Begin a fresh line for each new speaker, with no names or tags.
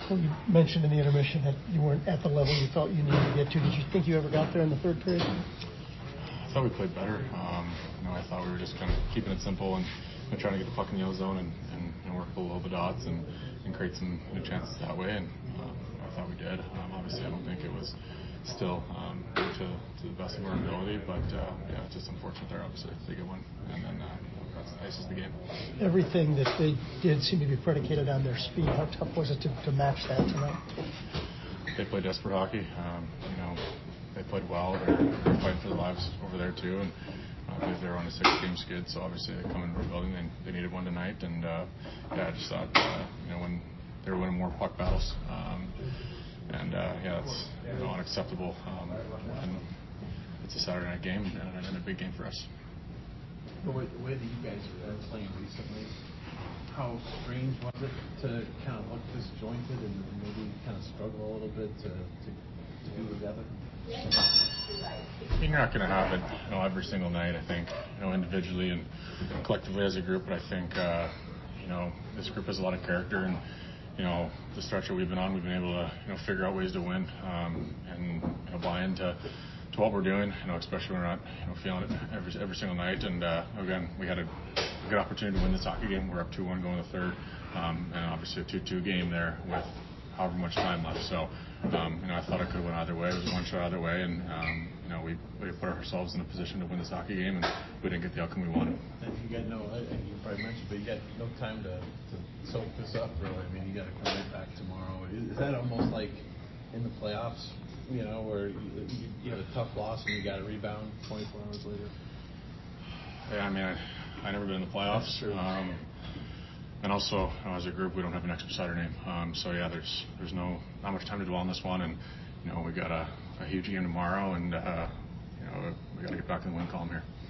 Well, you mentioned in the intermission that you weren't at the level you felt you needed to get to. Did you think you ever got there in the third period?
I thought we played better. I thought we were just kind of keeping it simple and trying to get the puck in the yellow zone and work below the dots and create some new chances that way. And I thought we did. Obviously, I don't think it was still to the best of our ability, but it's just unfortunate there. Obviously, they get one, and then that's ices the game.
Everything that they did seemed to be predicated on their speed. How tough was it to match that tonight?
They played desperate hockey. They played well. They're fighting for their lives over there too, and I believe they were on a 6-game skid. So obviously, they come into our building and they needed one tonight. And I just thought when they were winning more puck battles. It's unacceptable. And it's a Saturday night game and a big game for us.
The way that you guys are playing recently, how strange was it to kind of look disjointed and maybe kind of struggle a little bit to be together?
You're not going to have it every single night, I think, individually and collectively as a group. But I think, this group has a lot of character, and the stretch that we've been on, we've been able to figure out ways to win and buy into what we're doing. Especially when we're not feeling it every single night. And again, we had a good opportunity to win this hockey game. We're up 2-1 going to the third, and obviously a 2-2 game there with however much time left. So I thought it could have went either way. It was one shot either way, and we put ourselves in a position to win this hockey game, and we didn't get the outcome we wanted.
And you got you probably mentioned, but you got no time to soak this up, really. I mean, you got to come right back tomorrow. Is that almost like in the playoffs, where you had a tough loss and you got to rebound 24 hours later?
Yeah, I mean, I never been in the playoffs.
That's true.
And also, as a group, we don't have an extra Saturday name. So yeah, there's not much time to dwell on this one, and we got a huge game tomorrow, and we got to get back in the win column here.